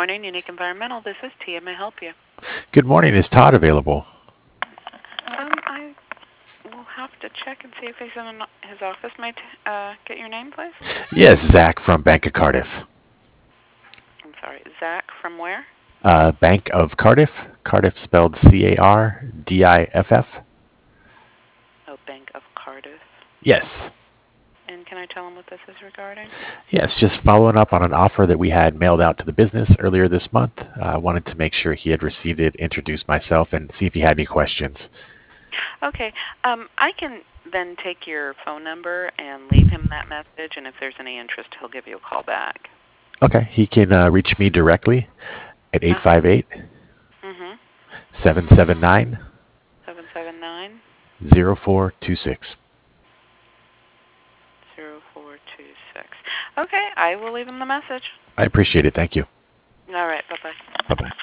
morning, Unique Environmental. This is Tia. May I help you? Good morning. Is Todd available? I will have to check and see if he's in his office. May get your name, please? Yes, Zach from Bank of Cardiff. I'm sorry, Zach from where? Bank of Cardiff. Cardiff spelled Cardiff. Oh, Bank of Cardiff. Yes. And can I tell him what this is regarding? Yes, just following up on an offer that we had mailed out to the business earlier this month. I wanted to make sure he had received it, introduce myself, and see if he had any questions. Okay. I can then take your phone number and leave him that message, and if there's any interest, he'll give you a call back. Okay, he can reach me directly at Uh-huh. 858 Mm-hmm. 779 779 0426. 0426. Okay, I will leave him the message. I appreciate it. Thank you. All right, bye-bye. Bye bye.